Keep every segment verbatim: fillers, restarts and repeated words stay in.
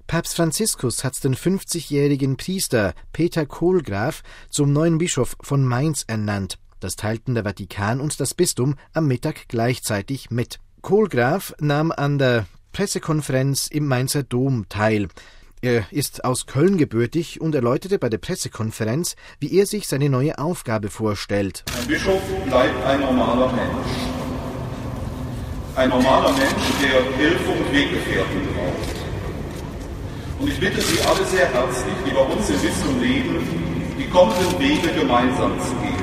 Papst Franziskus hat den fünfzigjährigen Priester Peter Kohlgraf zum neuen Bischof von Mainz ernannt. Das teilten der Vatikan und das Bistum am Mittag gleichzeitig mit. Kohlgraf nahm an der Pressekonferenz im Mainzer Dom teil. Er ist aus Köln gebürtig und erläuterte bei der Pressekonferenz, wie er sich seine neue Aufgabe vorstellt. Ein Bischof bleibt ein normaler Mensch. Ein normaler Mensch, der Hilfe und Weggefährten braucht. Und ich bitte Sie alle sehr herzlich, die bei uns im Bistum leben, die kommenden Wege gemeinsam zu gehen.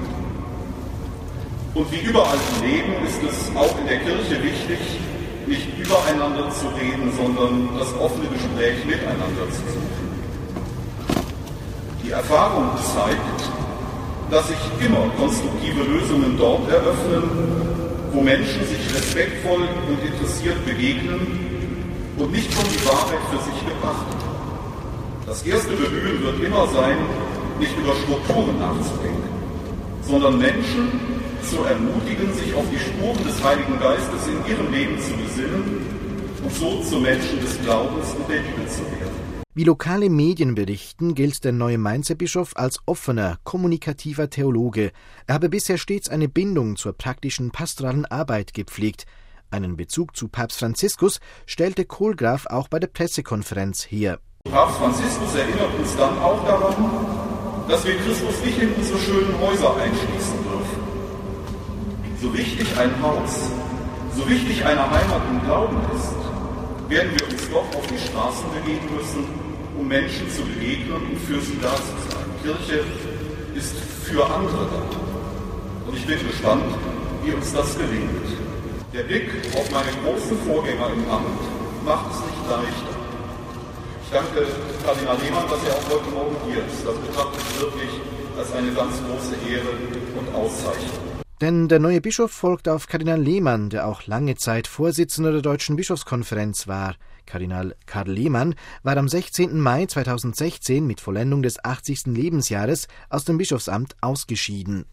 Und wie überall im Leben ist es auch in der Kirche wichtig, nicht übereinander zu reden, sondern das offene Gespräch miteinander zu suchen. Die Erfahrung zeigt, dass sich immer konstruktive Lösungen dort eröffnen, wo Menschen sich respektvoll und interessiert begegnen und nicht schon die Wahrheit für sich gebracht. Das erste Bemühen wird immer sein, nicht über Strukturen nachzudenken, sondern Menschen zu ermutigen, sich auf die Spuren des Heiligen Geistes in ihrem Leben zu besinnen und so zu Menschen des Glaubens und der Liebe zu werden. Wie lokale Medien berichten, gilt der neue Mainzer Bischof als offener, kommunikativer Theologe. Er habe bisher stets eine Bindung zur praktischen pastoralen Arbeit gepflegt. Einen Bezug zu Papst Franziskus stellte Kohlgraf auch bei der Pressekonferenz her. Papst Franziskus erinnert uns dann auch daran, dass wir Christus nicht in unsere schönen Häuser einschließen dürfen. So wichtig ein Haus, so wichtig eine Heimat im Glauben ist, werden wir uns doch auf die Straßen begeben müssen, um Menschen zu begegnen und für sie da zu sein. Kirche ist für andere da. Und ich bin gespannt, wie uns das gelingt. Der Blick auf meine großen Vorgänger im Amt macht es nicht leichter. Ich danke Kardinal Lehmann, dass er auch heute Morgen hier ist. Das betrachte ich wirklich als eine ganz große Ehre und Auszeichnung. Denn der neue Bischof folgt auf Kardinal Lehmann, der auch lange Zeit Vorsitzender der Deutschen Bischofskonferenz war. Kardinal Karl Lehmann war am sechzehnten Mai zweitausendsechzehn mit Vollendung des achtzigsten Lebensjahres aus dem Bischofsamt ausgeschieden.